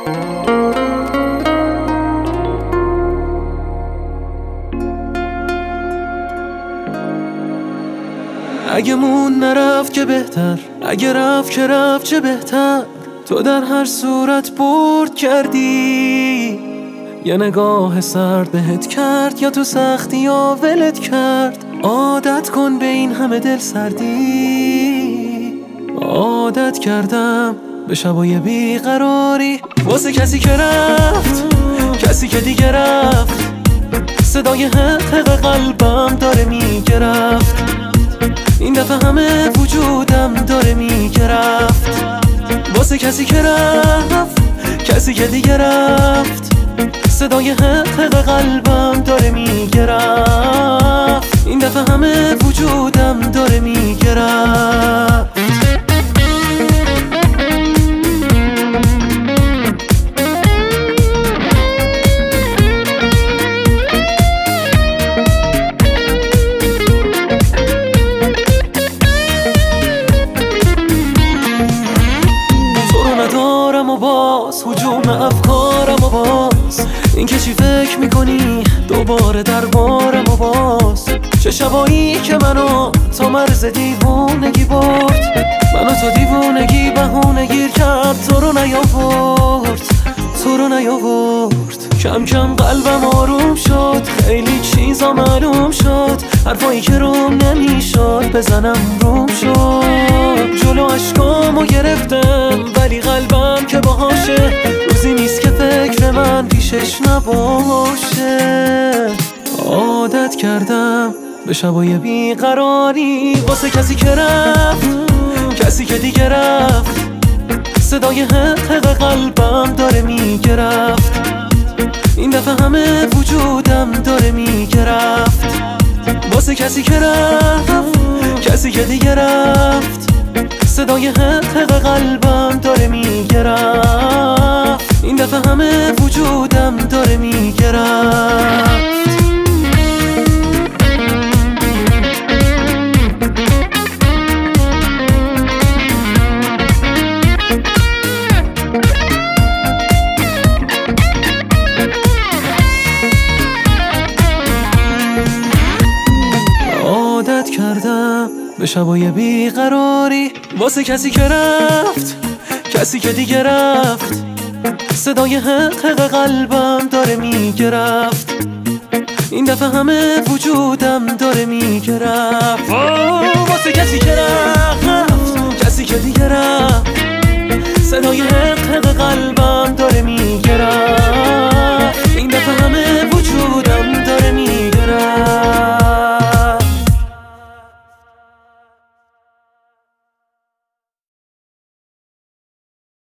اگه مون نرفت که بهتر، اگه رفت که رفت چه بهتر. تو در هر صورت برد کردی، یه نگاه سرد بهت کرد، یا تو سختی یا ولت کرد. عادت کن به این همه دل سردی. عادت کردم به شبای بیقراری، واسه کسی که رفت، کسی که دیگه رفت. صدای حق قلبم داره میگرفت، این دفعه همه وجودم داره میگرفت. واسه کسی که رفت، کسی که دیگه رفت. صدای حق قلبم داره میگرفت، این دفعه همه وجودم داره میگرفت. و باز هجوم افکارم و باز این که چی فکر میکنی دوباره دربارم و باز. چه شبایی که منو تا مرز دیوونگی برد، منو تا دیوونگی بهونه گیر کرد. تو رو نیاورد، تو رو نیاورد. کم کم قلبم آروم شد، خیلی چیزا معلوم شد. حرفایی که روم نمیشد بزنم روم شد. جلو عشقامو گرفتم ولی قلبم که باهاشه. روزی نیست که فکر من پیشش نباشه. عادت کردم به شبای بیقراری، واسه کسی که رفت، کسی که دیگه رفت. صدای حق قلبم داره میگرفت، این دفعه همه وجودم داره میگرفت. واسه کسی که رفت، کسی که دیگه رفت. صدای حق قلبم داره میگرفت، این دفعه همه وجودم داره میگرفت. عادت کردم به شبای بیقراری، واسه کسی که رفت، کسی که دیگه رفت. صدای حق قلبم داره میگرفت، این دفعه همه وجودم داره میگرفت. واسه کسی که رفت، کسی که دیگه رفت.